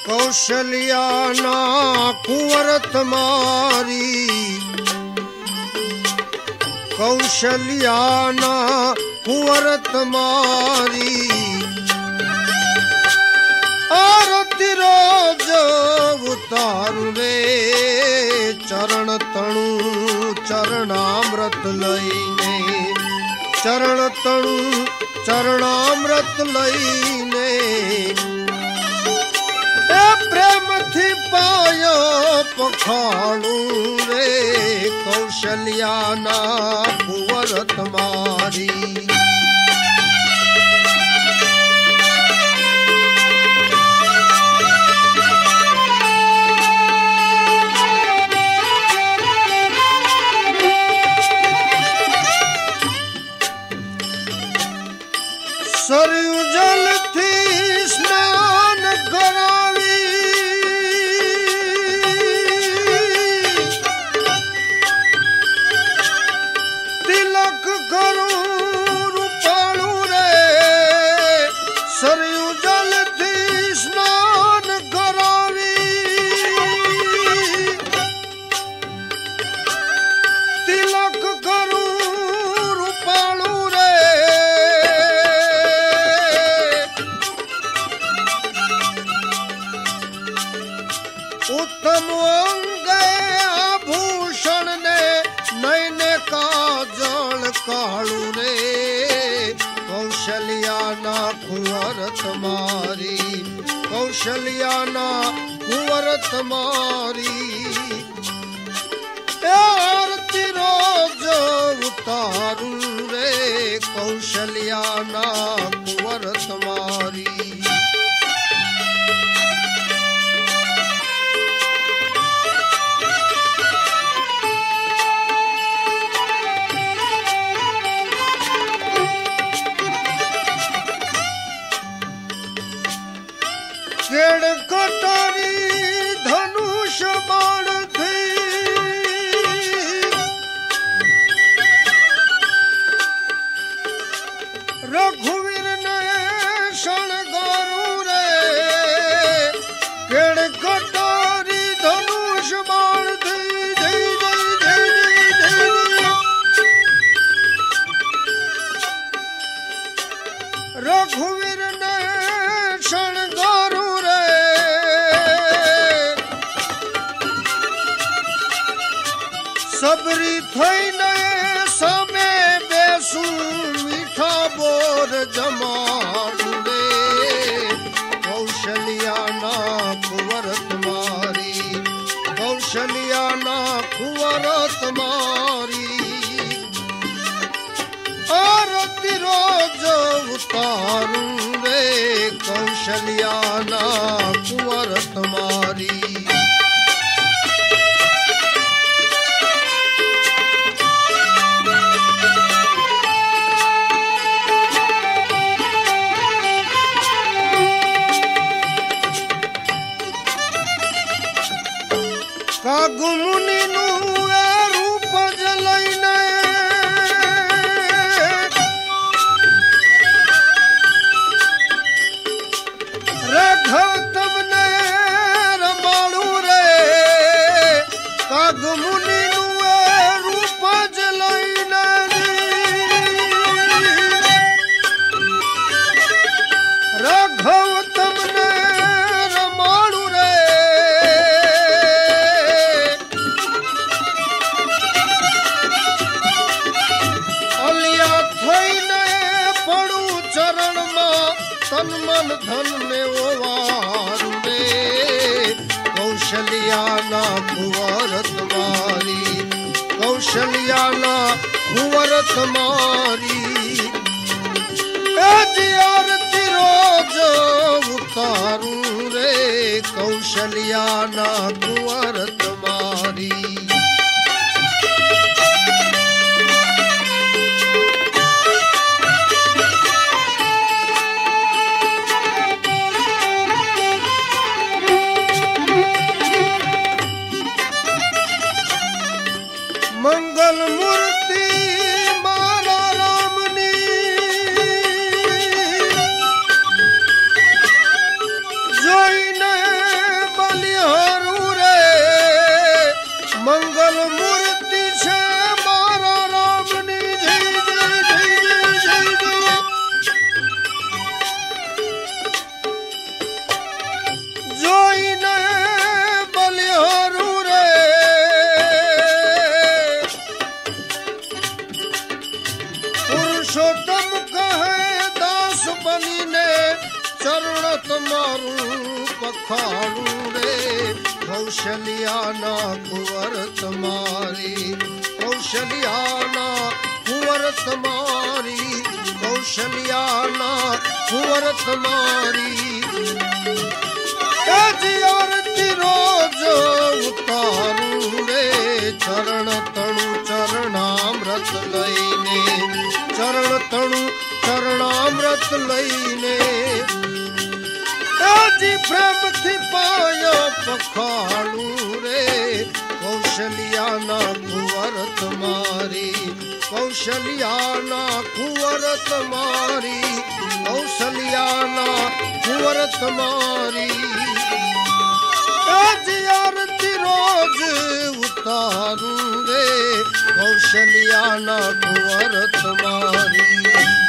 कौशल्या कुंवर तुम्हारी, कौशल्या कुंवर तुम्हारी, आरती रोज उतारू रे चरण तणु चरणामृत लईने, चरण तणु चरणामृत लईने प्रेम थी पायो पखाणू रे कौशल्या कुंवर तुम्हारी। सरयू जल थी स्नान करावी, तिलक करूं रूपाणू रे, सरयू जल थी स्नान करावी, तिलक करूं रूपाणू रे, उत्तम अंग आभूषण ने नैने काजल काळू रे कौशल्या कुंवर तुम्हारी, कौशल्या कुंवर तुम्हारी, आरती रोज उतारू रे कौशल्या कुंवर तुम्हारी। केड़ कटारी धनुष बाण थी, रघुवीर ने शणगारू रे, केड़ कटारी धनुष बाण थी, जय जय जय जय रघुवीर ने शणगारू सबरी थई ने सामे बेसू मीठा बोर जमाड़ू रे कौशल्या कुंवर तुम्हारी, कौशल्या कुंवर तुम्हारी, आरती रोज उतारू रे कौशल्या कुंवर तुम्हारी। कागु मुनि नु रूप जलैने, राघव तमने रमाणू रे, कागु मुनि नु रूप जलैने, राघव तमने रमाणू रे, चरण में तन मन धन में ओवारू रे कौशल्या कुंवर तुम्हारी, कौशल्या कुंवर तुम्हारी, आरती रोज उतारू रे कौशल्या कुंवर तुम्हारी। मंगल मूर्ति मारा रामनी, जोईने તમારું પખાડું રે કૌશલ્યાના કુંવર તમારી કૌશલ્યાના કુંવર તમારી કૌશલ્યાના કુંવર તમારી આરતી રોજ ઉતારું રે ચરણ તણુ ચરણામૃત લઈને ચરણ તણુ ચરણામૃત લઈને પ્રેમથી પાયો પખાડું રે કૌશલ્યાના કુંવર તમારી કૌશલ્યાના કુંવર તમારી કૌશલ્યાના કુંવર તમારી આરતી રોજ ઉતારું રે કૌશલ્યાના કુંવર તમારી